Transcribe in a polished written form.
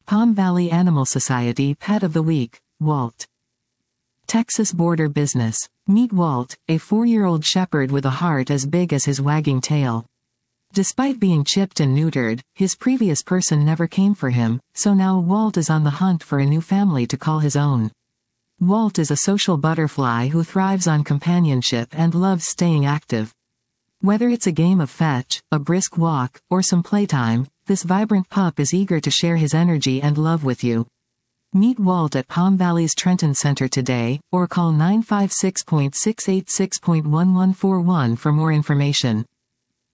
Palm Valley Animal Society Pet of the Week, Walt. Texas Border Business. Meet Walt, a 4-year-old shepherd with a heart as big as his wagging tail. Despite being chipped and neutered, his previous person never came for him, so now Walt is on the hunt for a new family to call his own. Walt is a social butterfly who thrives on companionship and loves staying active. Whether it's a game of fetch, a brisk walk, or some playtime, this vibrant pup is eager to share his energy and love with you. Meet Walt at Palm Valley's Trenton Center today, or call 956.686.1141 for more information.